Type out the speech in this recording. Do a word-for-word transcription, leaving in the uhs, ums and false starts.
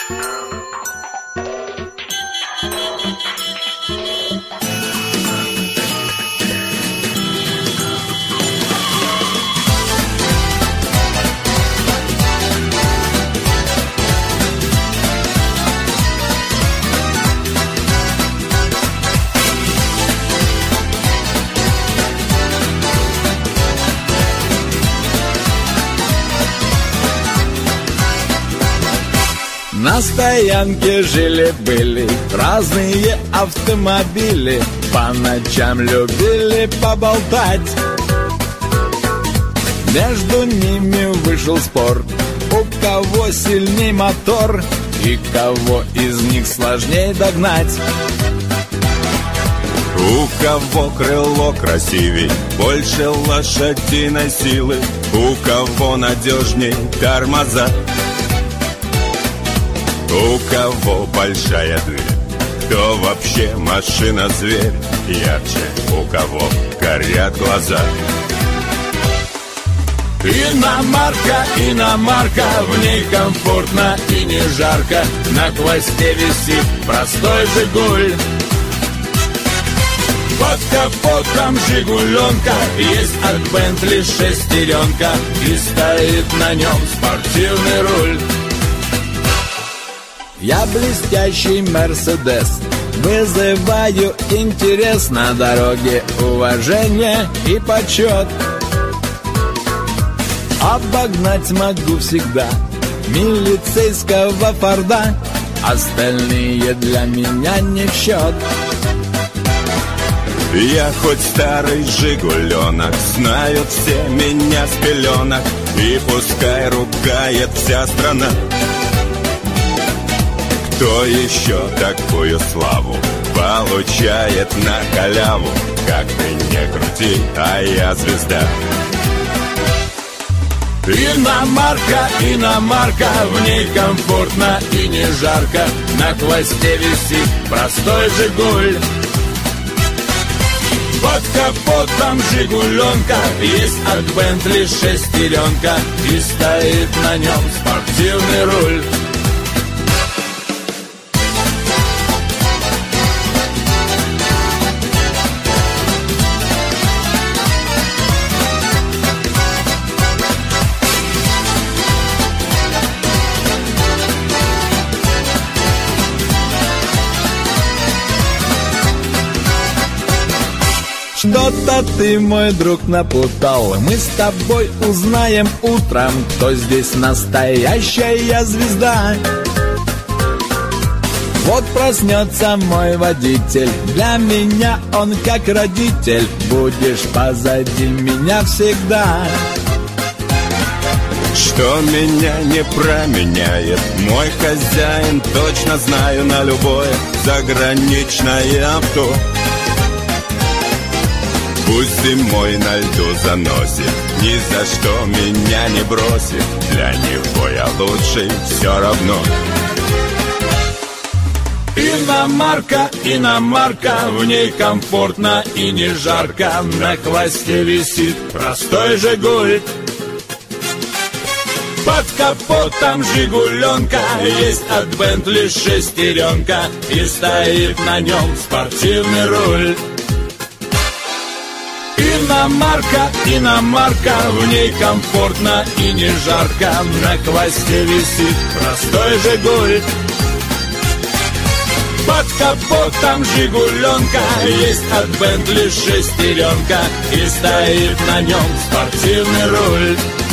На стоянке жили-были разные автомобили, по ночам любили поболтать. Между ними вышел спор, у кого сильней мотор и кого из них сложней догнать. У кого крыло красивей, больше лошадиной силы, у кого надежней тормоза. У кого большая дверь, кто вообще машина-зверь, ярче у кого горят глаза. Иномарка, иномарка, в ней комфортно и не жарко, на хвосте висит простой «Жигуль». Под капотом «Жигуленка» есть от «Бентли» шестеренка, и стоит на нем спортивный руль. Я блестящий «Мерседес», вызываю интерес на дороге, уважение и почет. Обогнать могу всегда милицейского «Форда», остальные для меня не в счет. Я хоть старый «Жигуленок», знают все меня с пеленок, и пускай ругает вся страна. Кто еще такую славу получает на халяву? Как ты не крути, а я звезда. Иномарка, иномарка, в ней комфортно и не жарко, на хвосте висит простой «Жигуль». Под капотом «Жигуленка» есть от «Бентли» шестеренка, и стоит на нем спортивный руль. Что-то ты, мой друг, напутал. Мы с тобой узнаем утром, кто здесь настоящая звезда. Вот проснется мой водитель, для меня он как родитель, будешь позади меня всегда. Что меня не променяет, мой хозяин, точно знаю, на любое заграничное авто. Пусть зимой на льду заносит, ни за что меня не бросит, для него я лучший все равно. Иномарка, иномарка, в ней комфортно и не жарко, на хвосте висит простой «Жигуль». Под капотом «Жигуленка» есть от «Бентли» шестеренка, и стоит на нем спортивный руль. Иномарка, иномарка, в ней комфортно и не жарко, на хвосте висит простой «Жигуль». Под капотом «Жигуленка» есть от «Бентли» шестеренка, и стоит на нем спортивный руль.